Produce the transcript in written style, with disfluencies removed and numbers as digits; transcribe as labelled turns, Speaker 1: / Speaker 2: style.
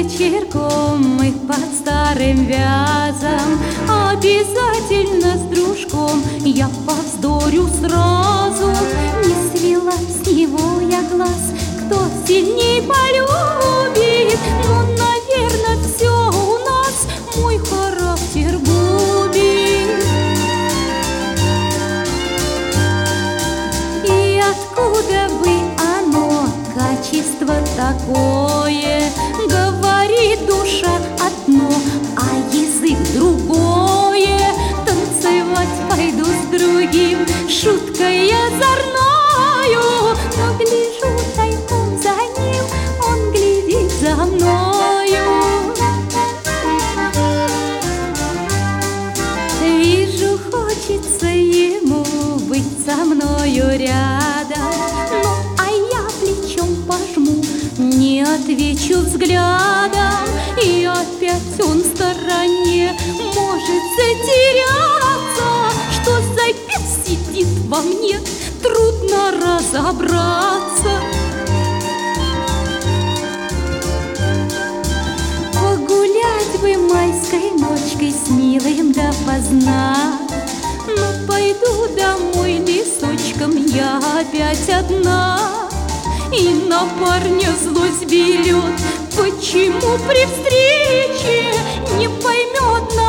Speaker 1: вечерком мы под старым вязом обязательно с дружком я повздорю сразу. Не свела с него я глаз, кто сильней полюбит. Но, наверное, все у нас мой характер губит. И откуда бы оно, качество такое? Говорит душа одно, а язык другое. Танцевать пойду с другим шуткой озорною, но гляжу тайком за ним, он глядит за мною. Вижу, хочется ему быть со мною рядом, ну а я плечом пожму, не отвечу взглядом, и опять он в стороне может затеряться. Что за бес сидит во мне, трудно разобраться. Погулять бы майской ночкой с милым допоздна, но пойду домой лесочком я опять одна. И на парня злость берет, почему при встрече не поймет